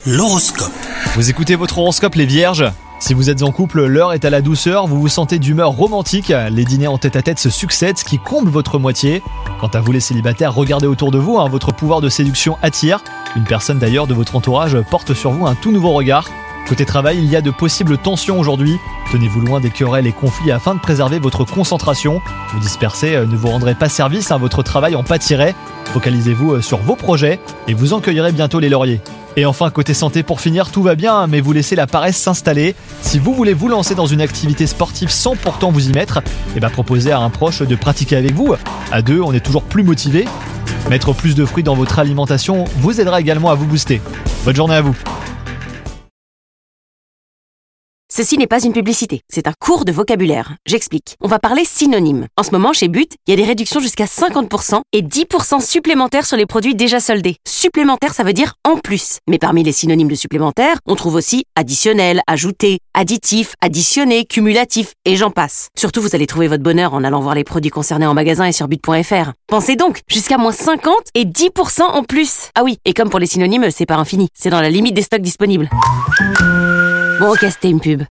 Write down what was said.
L'horoscope. Vous écoutez votre horoscope les vierges ? Si vous êtes en couple, l'heure est à la douceur, vous vous sentez d'humeur romantique, les dîners en tête-à-tête se succèdent, ce qui comble votre moitié. Quant à vous les célibataires, regardez autour de vous, votre pouvoir de séduction attire. Une personne d'ailleurs de votre entourage porte sur vous un tout nouveau regard. Côté travail, il y a de possibles tensions aujourd'hui. Tenez-vous loin des querelles et conflits afin de préserver votre concentration. Vous disperser ne vous rendrez pas service, votre travail en pâtirait. Focalisez-vous sur vos projets et vous en cueillerez bientôt les lauriers. Et enfin, côté santé, pour finir, tout va bien, mais vous laissez la paresse s'installer. Si vous voulez vous lancer dans une activité sportive sans pourtant vous y mettre, proposez à un proche de pratiquer avec vous. À deux, on est toujours plus motivé. Mettre plus de fruits dans votre alimentation vous aidera également à vous booster. Bonne journée à vous. Ceci n'est pas une publicité, c'est un cours de vocabulaire. J'explique. On va parler synonymes. En ce moment, chez But, il y a des réductions jusqu'à 50% et 10% supplémentaires sur les produits déjà soldés. Supplémentaire, ça veut dire en plus. Mais parmi les synonymes de supplémentaires, on trouve aussi additionnel, ajouté, additif, additionné, cumulatif, et j'en passe. Surtout, vous allez trouver votre bonheur en allant voir les produits concernés en magasin et sur but.fr. Pensez donc, jusqu'à moins 50 et 10% en plus. Ah oui, et comme pour les synonymes, c'est pas infini. C'est dans la limite des stocks disponibles. Bon, ok, c'était une pub.